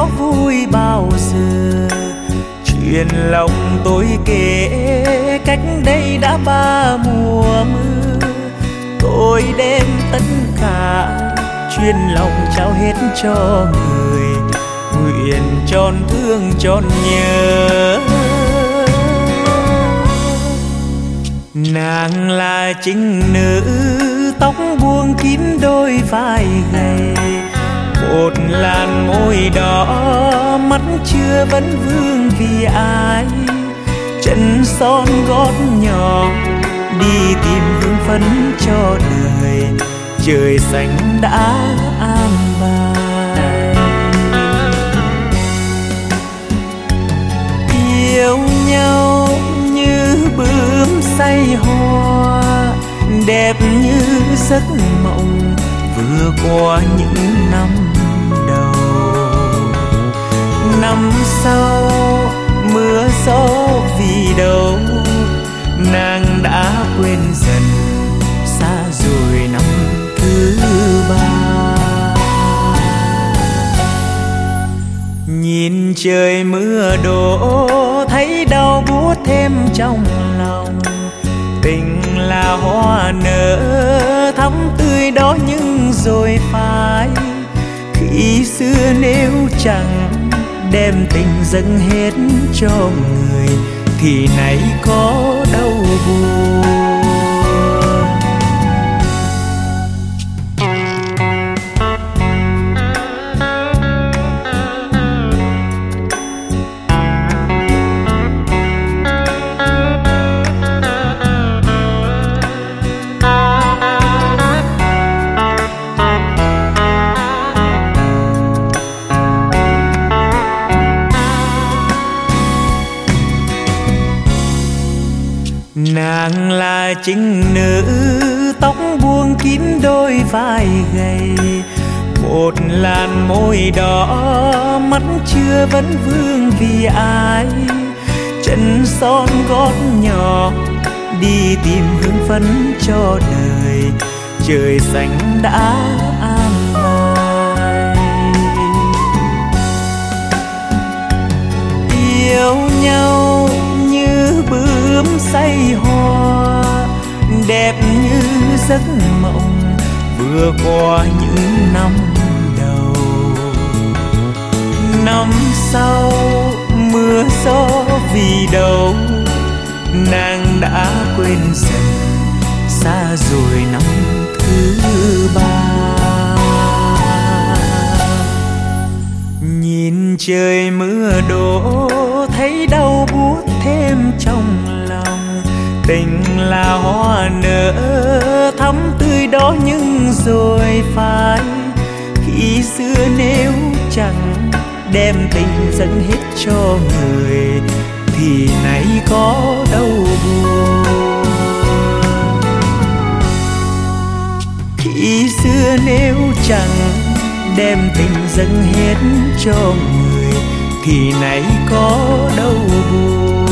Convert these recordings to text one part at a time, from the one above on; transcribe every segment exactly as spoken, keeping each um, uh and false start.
có vui bao giờ. Chuyện lòng tôi kể cách đây đã ba mùa mưa. Tôi đem tất cả chuyên lòng trao hết cho người, nguyện tròn thương tròn nhớ. Nàng là chính nữ, tóc buông kín đôi vai gầy, một làn môi đỏ, mắt chưa vấn vương vì ai. Chân son gót nhỏ đi tìm hương phấn cho đời, trời xanh đã an bài. Yêu nhau như bướm say hoa, đẹp như giấc mộng vừa qua những năm đầu. Năm sau mưa gió vì đâu, nàng đã quên dần xa rồi năm thứ ba. Nhìn trời mưa đổ thấy đau buốt thêm trong lòng. Tình là hoa nở thắm tươi đó nhưng rồi phai. Khi xưa nếu chẳng đem tình dâng hết cho người thì nay có đâu buồn. Nàng là chính nữ, tóc buông kín đôi vai gầy, một làn môi đỏ, mắt chưa vấn vương vì ai. Chân son gót nhỏ đi tìm hương phấn cho đời, trời xanh đã an bài. Yêu nhau như bướm say hoa, đẹp như giấc mộng vừa qua những năm đầu. Năm sau mưa gió vì đâu, nàng đã quên dần xa rồi năm thứ ba. Nhìn trời mưa đổ thấy đau buốt thêm trong lòng. Tình là hoa nở thắm tươi đó nhưng rồi phai. Khi xưa nếu chẳng đem tình dâng hết cho người thì nay có đâu buồn. Khi xưa nếu chẳng đem tình dâng hết cho người thì nay có đâu buồn.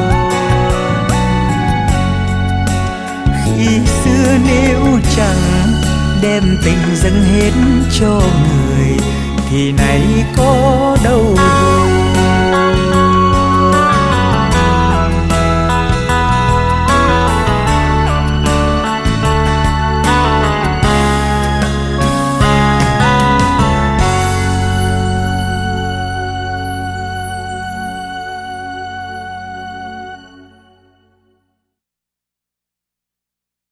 Khi xưa nếu chẳng đem tình dâng hết cho người thì nay có đâu buồn.